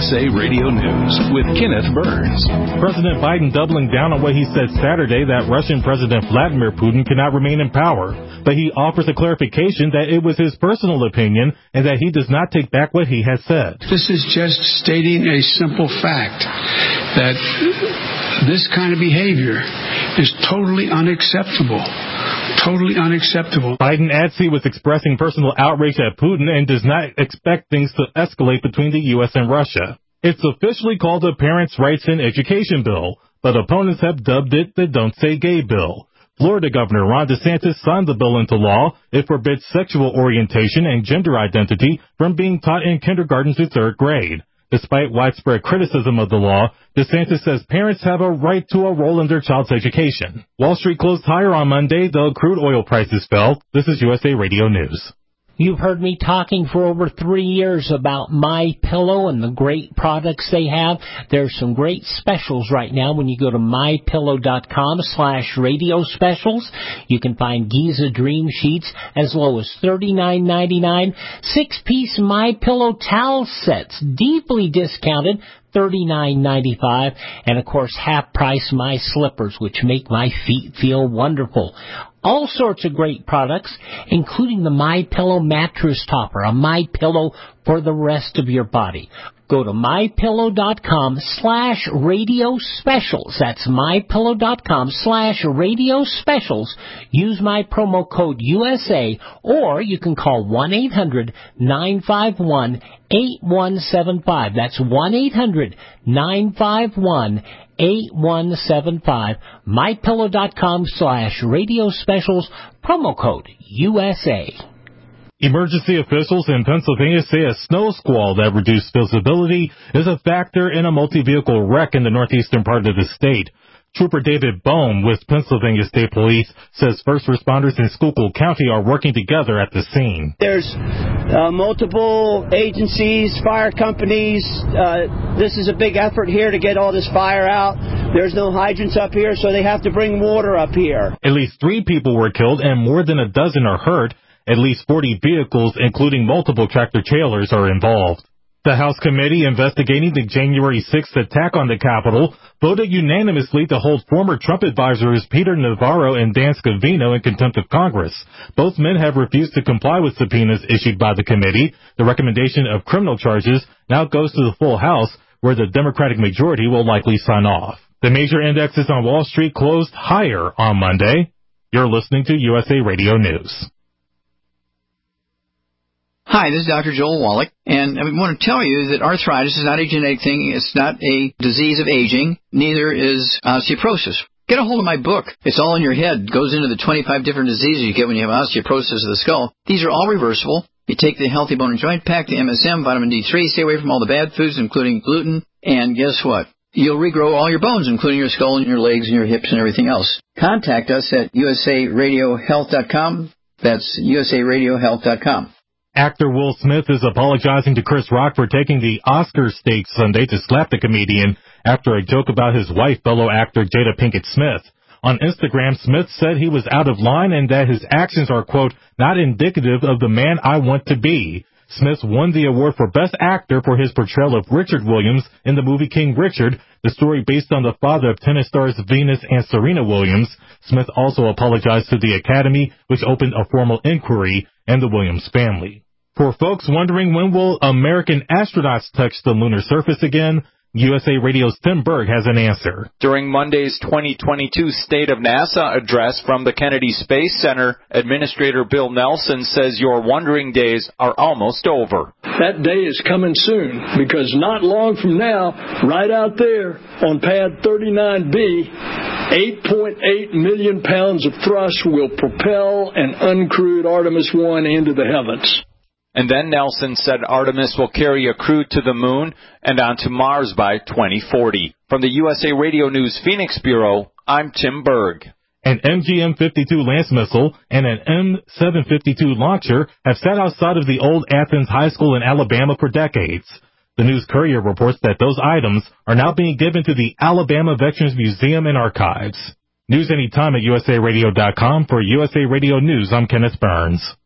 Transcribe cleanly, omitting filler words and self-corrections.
USA Radio News with Kenneth Burns. President Biden doubling down on what he said Saturday that Russian President Vladimir Putin cannot remain in power, but he offers a clarification that it was his personal opinion and that he does not take back what he has said. This is just stating a simple fact that this kind of behavior is totally unacceptable. Totally unacceptable. Biden adds he was expressing personal outrage at Putin and does not expect things to escalate between the U.S. and Russia. It's officially called the Parents' Rights in Education Bill, but opponents have dubbed it the Don't Say Gay Bill. Florida Governor Ron DeSantis signed the bill into law. It forbids sexual orientation and gender identity from being taught in kindergarten to third grade. Despite widespread criticism of the law, DeSantis says parents have a right to a role in their child's education. Wall Street closed higher on Monday, though crude oil prices fell. This is USA Radio News. You've heard me talking for over 3 years about MyPillow and the great products they have. There's some great specials right now when you go to mypillow.com/radio specials. You can find Giza Dream Sheets as low as $39.99. 6-piece MyPillow towel sets, deeply discounted, $39.95, and of course half price My Slippers, which make my feet feel wonderful. All sorts of great products, including the MyPillow mattress topper, a MyPillow for the rest of your body. Go to mypillow.com/radio specials. That's mypillow.com/radio specials. Use my promo code USA, or you can call 1-800-951-8175. That's 1-800-951-8175. mypillow.com/radio specials, promo code USA. Emergency officials in Pennsylvania say a snow squall that reduced visibility is a factor in a multi-vehicle wreck in the northeastern part of the state. Trooper David Bohm with Pennsylvania State Police says first responders in Schuylkill County are working together at the scene. There's multiple agencies, fire companies. This is a big effort here to get all this fire out. There's no hydrants up here, so they have to bring water up here. At least 3 people were killed and more than a dozen are hurt. At least 40 vehicles, including multiple tractor-trailers, are involved. The House committee investigating the January 6th attack on the Capitol voted unanimously to hold former Trump advisors Peter Navarro and Dan Scavino in contempt of Congress. Both men have refused to comply with subpoenas issued by the committee. The recommendation of criminal charges now goes to the full House, where the Democratic majority will likely sign off. The major indexes on Wall Street closed higher on Monday. You're listening to USA Radio News. Hi, this is Dr. Joel Wallach, and I want to tell you that arthritis is not a genetic thing. It's not a disease of aging. Neither is osteoporosis. Get a hold of my book. It's all in your head. It goes into the 25 different diseases you get when you have osteoporosis of the skull. These are all reversible. You take the Healthy Bone and Joint Pack, the MSM, vitamin D3, stay away from all the bad foods, including gluten, and guess what? You'll regrow all your bones, including your skull and your legs and your hips and everything else. Contact us at usaradiohealth.com. That's usaradiohealth.com. Actor Will Smith is apologizing to Chris Rock for taking the Oscar stakes Sunday to slap the comedian after a joke about his wife, fellow actor Jada Pinkett Smith. On Instagram, Smith said he was out of line and that his actions are, quote, not indicative of the man I want to be. Smith won the award for Best Actor for his portrayal of Richard Williams in the movie King Richard, the story based on the father of tennis stars Venus and Serena Williams. Smith also apologized to the Academy, which opened a formal inquiry, and the Williams family. For folks wondering when will American astronauts touch the lunar surface again, USA Radio's Tim Berg has an answer. During Monday's 2022 State of NASA address from the Kennedy Space Center, Administrator Bill Nelson says your wondering days are almost over. That day is coming soon, because not long from now, right out there on pad 39B, 8.8 million pounds of thrust will propel an uncrewed Artemis 1 into the heavens. And then Nelson said Artemis will carry a crew to the moon and onto Mars by 2040. From the USA Radio News Phoenix Bureau, I'm Tim Berg. An MGM-52 Lance missile and an M752 launcher have sat outside of the old Athens High School in Alabama for decades. The News Courier reports that those items are now being given to the Alabama Veterans Museum and Archives. News anytime at usaradio.com. For USA Radio News, I'm Kenneth Burns.